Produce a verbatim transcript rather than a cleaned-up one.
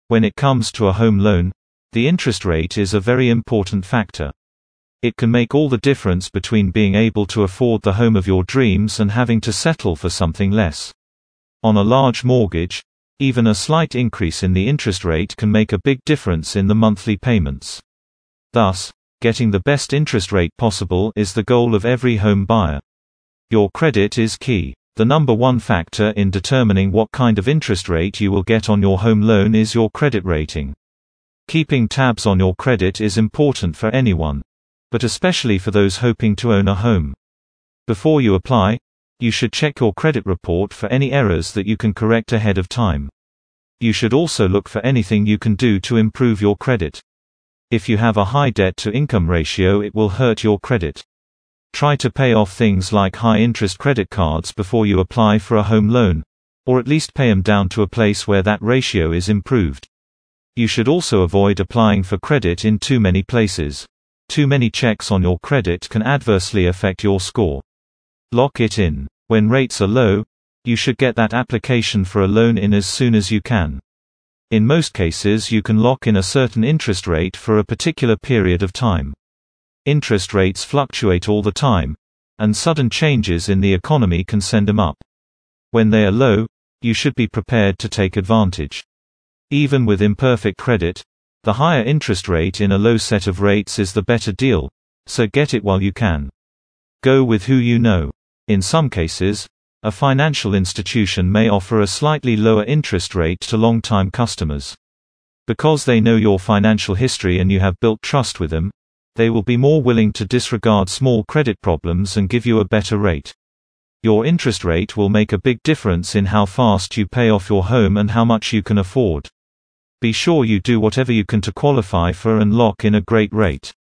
When it comes to a home loan, the interest rate is a very important factor. It can make all the difference between being able to afford the home of your dreams and having to settle for something less. On a large mortgage, even a slight increase in the interest rate can make a big difference in the monthly payments. Thus, getting the best interest rate possible is the goal of every home buyer. Your credit is key. The number one factor in determining what kind of interest rate you will get on your home loan is your credit rating. Keeping tabs on your credit is important for anyone, but especially for those hoping to own a home. Before you apply, you should check your credit report for any errors that you can correct ahead of time. You should also look for anything you can do to improve your credit. If you have a high debt-to-income ratio, it will hurt your credit. Try to pay off things like high-interest credit cards before you apply for a home loan, or at least pay them down to a place where that ratio is improved. You should also avoid applying for credit in too many places. Too many checks on your credit can adversely affect your score. Lock it in. When rates are low, you should get that application for a loan in as soon as you can. In most cases, you can lock in a certain interest rate for a particular period of time. Interest rates fluctuate all the time, and sudden changes in the economy can send them up. When they are low, you should be prepared to take advantage. Even with imperfect credit, the higher interest rate in a low set of rates is the better deal, so get it while you can. Go with who you know. In some cases, a financial institution may offer a slightly lower interest rate to long-time customers. Because they know your financial history and you have built trust with them, they will be more willing to disregard small credit problems and give you a better rate. Your interest rate will make a big difference in how fast you pay off your home and how much you can afford. Be sure you do whatever you can to qualify for and lock in a great rate.